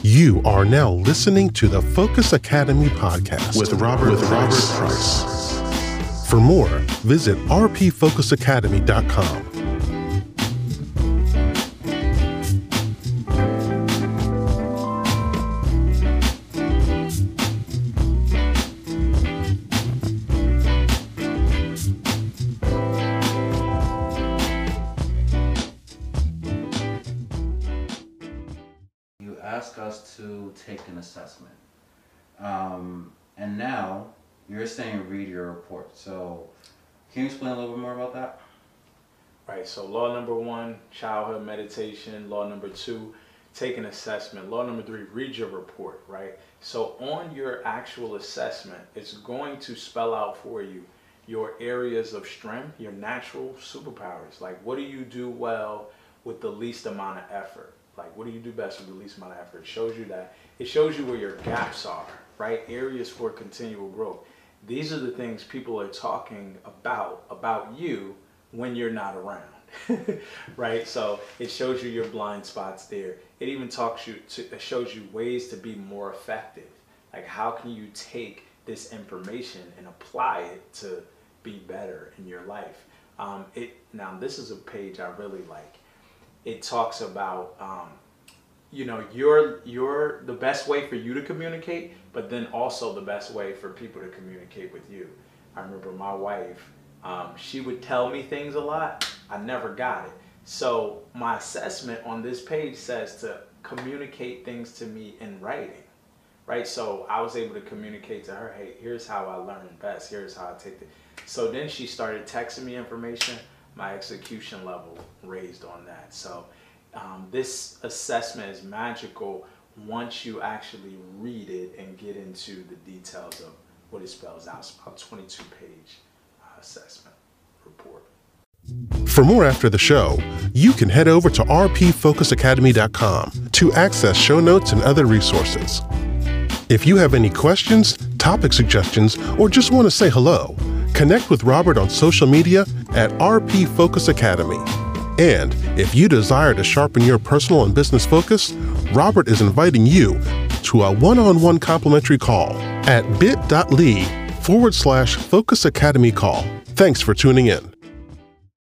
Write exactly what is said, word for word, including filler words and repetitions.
You are now listening to the Focus Academy podcast with Robert, with Robert Price. For more, visit r p focus academy dot com. Ask us to take an assessment. Um, and now you're saying read your report. So can you explain a little bit more about that? Right, so law number one, childhood meditation. Law number two, take an assessment. Law number three, read your report, right? So on your actual assessment, it's going to spell out for you your areas of strength, your natural superpowers. Like, what do you do well with the least amount of effort? Like, what do you do best with the least amount of effort? It shows you that. It shows you where your gaps are, right? Areas for continual growth. These are the things people are talking about, about you when you're not around, right? So it shows you your blind spots there. It even talks you to, it shows you ways to be more effective. Like, how can you take this information and apply it to be better in your life? Um, it now, this is a page I really like. It talks about, um, you know, your, your, the best way for you to communicate, but then also the best way for people to communicate with you. I remember my wife, um, she would tell me things a lot. I never got it. So my assessment on this page says to communicate things to me in writing, right? So I was able to communicate to her, hey, here's how I learn best. Here's how I take it. So then she started texting me information. My execution level raised on that. So um, this assessment is magical once you actually read it and get into the details of what it spells out. It's about a twenty-two page uh, assessment report. For more after the show, you can head over to r p focus academy dot com to access show notes and other resources. If you have any questions, topic suggestions, or just want to say hello, connect with Robert on social media at R P Focus Academy. And if you desire to sharpen your personal and business focus, Robert is inviting you to a one-on-one complimentary call at bit.ly forward slash Focus Academy call. Thanks for tuning in.